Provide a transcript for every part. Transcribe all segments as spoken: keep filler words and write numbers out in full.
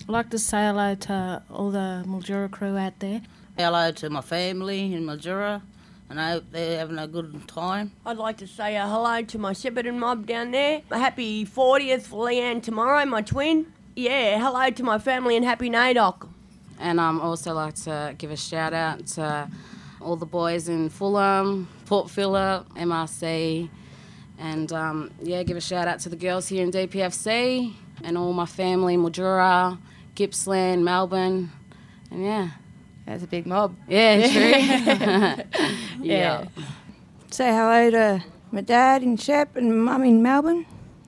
I'd like to say hello to all the Mildura crew out there. Hello to my family in Mildura, and I hope they're having a good time. I'd like to say a hello to my Shepparton mob down there. A happy fortieth for Leanne tomorrow, my twin. Yeah, hello to my family in Happy Nadoc. And I'd um, also like to give a shout out to all the boys in Fulham, Port Phillip, M R C, and um, yeah, give a shout out to the girls here in D P F C and all my family in Mildura, Gippsland, Melbourne, and yeah. That's a big mob. Yeah, true. yeah. yeah. Say hello to my dad in Shep and mum in Melbourne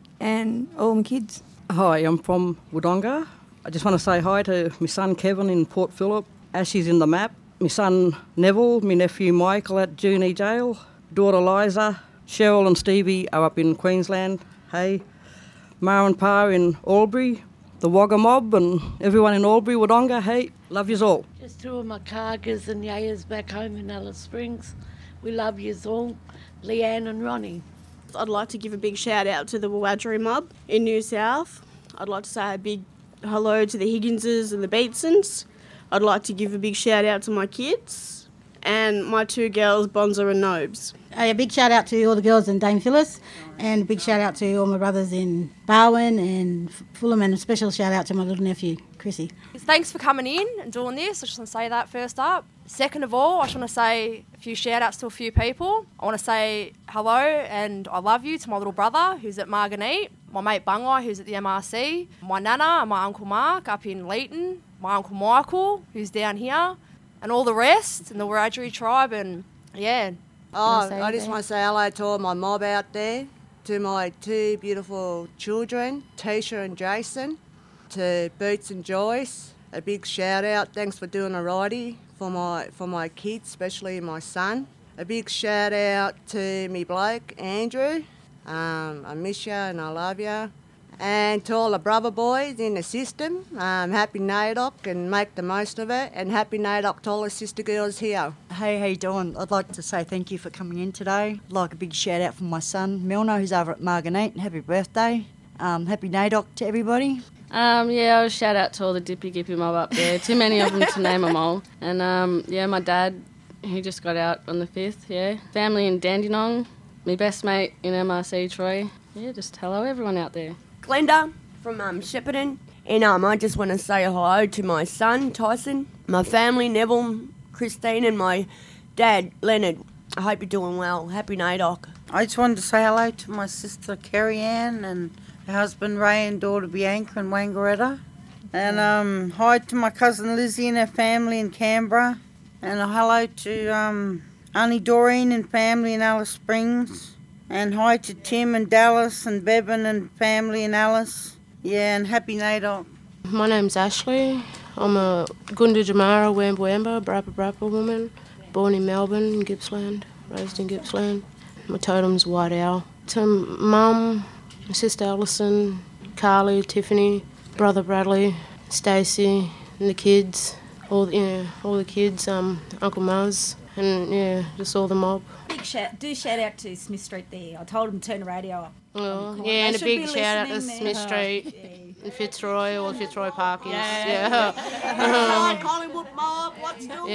and all my kids. Hi, I'm from Wodonga. I just want to say hi to my son Kevin in Port Phillip, Ashley's in the map, my son Neville, my nephew Michael at Junee Jail, daughter Liza, Cheryl and Stevie are up in Queensland, hey, Ma and Pa in Albury, the Wagga mob and everyone in Albury, Wodonga, hey, love yous all. Just two of my cargers and yayas back home in Alice Springs. We love yous all, Leanne and Ronnie. I'd like to give a big shout out to the Wiradjuri mob in New South. I'd like to say a big hello to the Higginses and the Beatsons. I'd like to give a big shout out to my kids and my two girls, Bonza and Nobes. A big shout out to all the girls in Dame Phyllis, and a big shout out to all my brothers in Barwon and Fulham, and a special shout out to my little nephew, Chrissy. Thanks for coming in and doing this. I just want to say that first up. Second of all, I just want to say a few shout outs to a few people. I want to say hello and I love you to my little brother who's at Marganite, my mate Bungai who's at the M R C, my nana and my uncle Mark up in Leeton, my uncle Michael who's down here, and all the rest and the Wiradjuri tribe, and yeah. Oh, I just want to say hello to all my mob out there, to my two beautiful children, Tisha and Jason, to Boots and Joyce. A big shout out, thanks for doing a righty for my for my kids, especially my son. A big shout out to me bloke, Andrew. Um, I miss you and I love you. And to all the brother boys in the system, um, happy NAIDOC and make the most of it, and happy NAIDOC to all the sister girls here. Hey, how you doing? I'd like to say thank you for coming in today. I'd like a big shout out from my son, Milner, who's over at Marganite, and happy birthday. Um, happy NAIDOC to everybody. Um, yeah, I'll shout out to all the Dippy Gippy mob up there. Too many of them to name them all. And um, yeah, my dad, he just got out on the fifth, yeah. Family in Dandenong, my best mate in M R C, Troy. Yeah, just hello everyone out there. Glenda from um, Shepparton, and um, I just want to say hello to my son Tyson, my family Neville, Christine, and my dad Leonard. I hope you're doing well. Happy NAIDOC. I just wanted to say hello to my sister Kerry Ann and her husband Ray and daughter Bianca in Wangaratta, and um, hi to my cousin Lizzie and her family in Canberra, and a hello to um, Auntie Doreen and family in Alice Springs. And hi to Tim and Dallas and Bevan and family in Alice. Yeah, and happy NAIDOC. My name's Ashley. I'm a Gunda Jamara Wamba Wamba, Brappa Brappa woman, born in Melbourne, in Gippsland, raised in Gippsland. My totem's White Owl. To Mum, my sister Alison, Carly, Tiffany, brother Bradley, Stacey, and the kids, all the, you know, all the kids, um, Uncle Muzz, and yeah, just all the mob. Big shout, do shout out to Smith Street there. I told him to turn the radio up. Oh, yeah, and a big shout out to Smith Street yeah. and Fitzroy, all Fitzroy Parkers. Yeah. yeah. Collingwood mob, what's doing?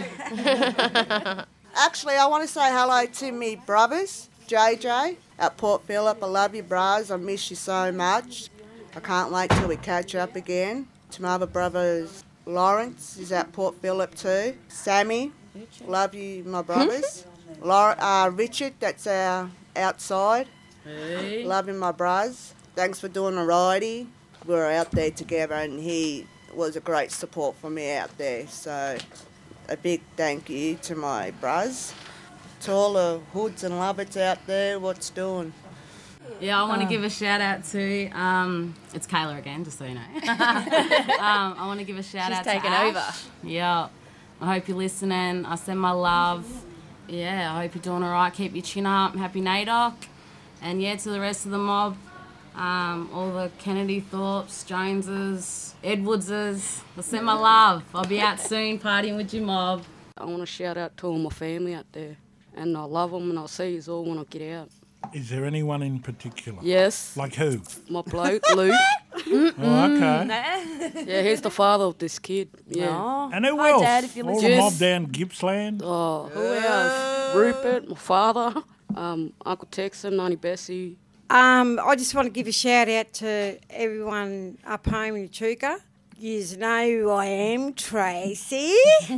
Yeah. Actually, I want to say hello to me brothers, J J at Port Phillip. I love you, bros. I miss you so much. I can't wait till we catch up again. To my other brothers, Lawrence is at Port Phillip too. Sammy, love you, my brothers. Laura, uh, Richard, that's our outside. Hey. Love him, my bros. Thanks for doing a righty. We were out there together and he was a great support for me out there. So a big thank you to my bros. To all the hoods and lovers out there, what's doing? Yeah, I want to give a shout out to, um, it's Kayla again, just so you know. um, I want to give a shout She's out taken to Ash. over. Yeah, I hope you're listening. I send my love. Yeah, I hope you're doing all right. Keep your chin up. Happy NAIDOC. And yeah, to the rest of the mob, um, all the Kennedy Thorpes, Joneses, Edwardses, I send my love. I'll be out soon partying with your mob. I want to shout out to all my family out there. And I love them and I'll see you all when I get out. Is there anyone in particular? Yes. Like who? My bloke, Luke. Oh, okay. Yeah, he's the father of this kid. Yeah. Oh. And who Hi, else? Dad, if you're All the listening. mob down Gippsland? Oh, who else? Rupert, my father, um, Uncle Texan, Auntie Bessie. Um, I just want to give a shout out to everyone up home in Echuca. You know who I am, Tracy.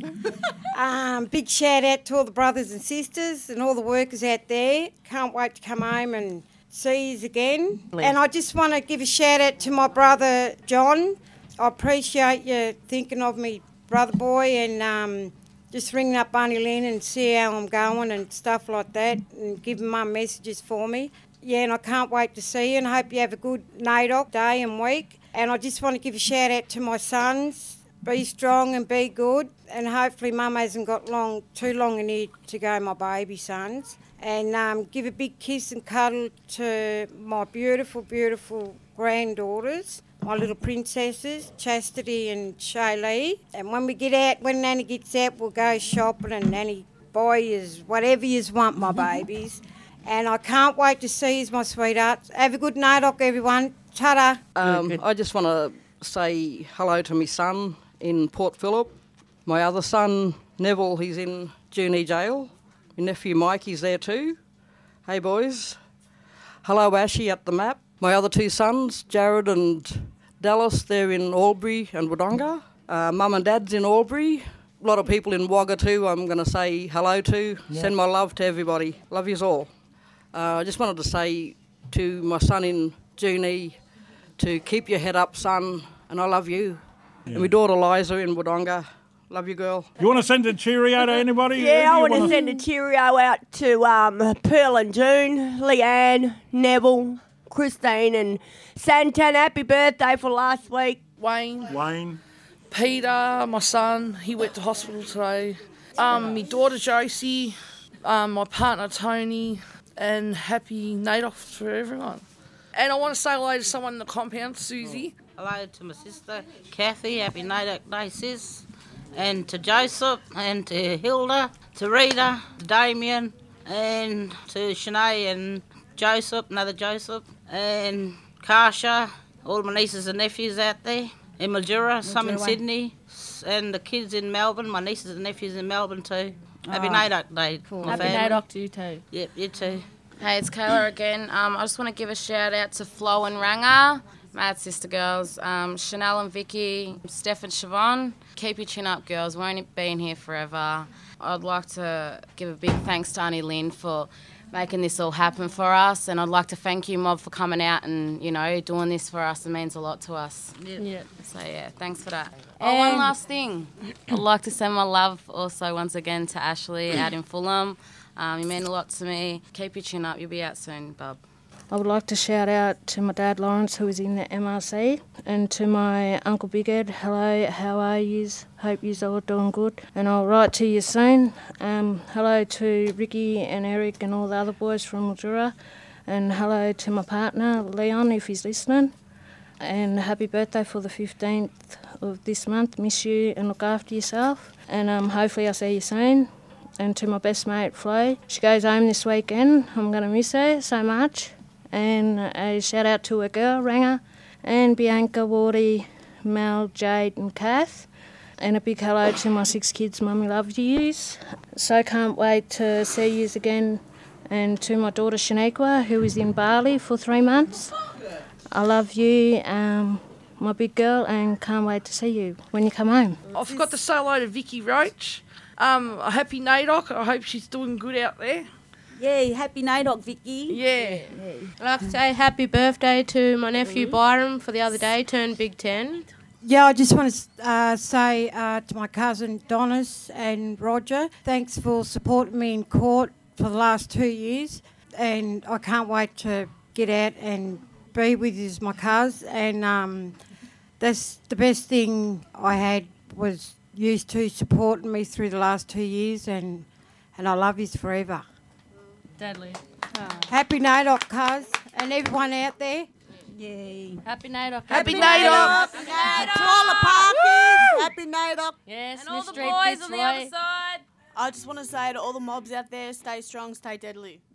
um, big shout out to all the brothers and sisters and all the workers out there. Can't wait to come home and see you again. And I just want to give a shout out to my brother John. I appreciate you thinking of me, brother boy, and um, just ringing up Auntie Lynn and see how I'm going and stuff like that, and giving mum messages for me. Yeah, and I can't wait to see you, and I hope you have a good NAIDOC day and week. And I just want to give a shout out to my sons. Be strong and be good, and hopefully mum hasn't got long, too long in here to go, my baby sons. And um, give a big kiss and cuddle to my beautiful, beautiful granddaughters, my little princesses, Chastity and Shaylee. And when we get out, when Nanny gets out, we'll go shopping, and Nanny buy yous whatever yous want, my babies. And I can't wait to see yous, my sweethearts. Have a good NAIDOC, everyone. Ta-da. Um, I just want to say hello to my son in Port Phillip. My other son, Neville, he's in Junee Jail. My nephew Mike, he's there too. Hey, boys. Hello, Ashy at the map. My other two sons, Jared and Dallas, they're in Albury and Wodonga. Uh, Mum and Dad's in Albury. A lot of people in Wagga too I'm going to say hello to. Yeah. Send my love to everybody. Love yous all. Uh, I just wanted to say to my son in Junee to keep your head up, son, and I love you. Yeah. And my daughter Liza in Wodonga. Love you, girl. You want to send a cheerio to anybody? Yeah, I You want to wanna- send a cheerio out to um, Pearl and June, Leanne, Neville, Christine and Santan. Happy birthday for last week. Wayne. Wayne. Peter, my son, he went to hospital today. Um, my daughter Josie, um, my partner Tony, and happy NAIDOC for everyone. And I want to say hello to someone in the compound, Susie. Hello to my sister Kathy, happy NAIDOC Day, sis. And to Joseph, and to Hilda, to Rita, to Damien, and to Shanae and Joseph, another Joseph, and Karsha, all my nieces and nephews out there. In Mildura, some in Mildura. Sydney, s- and the kids in Melbourne, my nieces and nephews in Melbourne too. Happy Oh. NAIDOC Day. Cool. my Happy family. NAIDOC to you too. Yep, you too. Hey, it's Kayla again. Um, I just want to give a shout out to Flo and Ranga, Mad Sister Girls, um, Chanel and Vicky, Steph and Siobhan. Keep your chin up, girls. Won't be in here forever. I'd like to give a big thanks to Auntie Lynn for making this all happen for us, and I'd like to thank you, Mob, for coming out and, you know, doing this for us. It means a lot to us. Yeah. So, yeah, thanks for that. Oh, one And- last thing. I'd like to send my love also once again to Ashley out in Fulham. Um, you mean a lot to me. Keep your chin up. You'll be out soon, bub. I would like to shout out to my dad Lawrence, who is in the M R C, and to my uncle Big Ed. Hello, how are yous? Hope yous all doing good. And I'll write to you soon. Um, hello to Ricky and Eric and all the other boys from Mildura. And hello to my partner Leon, if he's listening. And happy birthday for the fifteenth of this month. Miss you and look after yourself. And um, hopefully I'll see you soon. And to my best mate Flo, she goes home this weekend. I'm going to miss her so much. And a shout out to her girl, Ranga, and Bianca, Wardy, Mel, Jade and Kath. And a big hello to my six kids, Mummy loves yous. So can't wait to see yous again. And to my daughter Shaniqua, who is in Bali for three months. I love you, um, my big girl, and can't wait to see you when you come home. I forgot to say hello to Vicky Roach. Um, a happy NAIDOC. I hope she's doing good out there. Yeah, happy NAIDOC, Vicky. Yeah. I'd like to say happy birthday to my nephew Byron for the other day, turned Big Ten. Yeah, I just want to uh, say uh, to my cousin Donis and Roger, thanks for supporting me in court for the last two years. And I can't wait to get out and be with you as my cuz. And um, that's the best thing I had was you two supporting me through the last two years. And, and I love you forever. Deadly. Happy NAIDOC, cuz, and everyone out there. Yay. Happy NAIDOC. Happy NAIDOC. To all the parkies, happy NAIDOC. Yes, And all Miss the Street boys Fitzroy. on the other side. I just want to say to all the mobs out there, stay strong, stay deadly.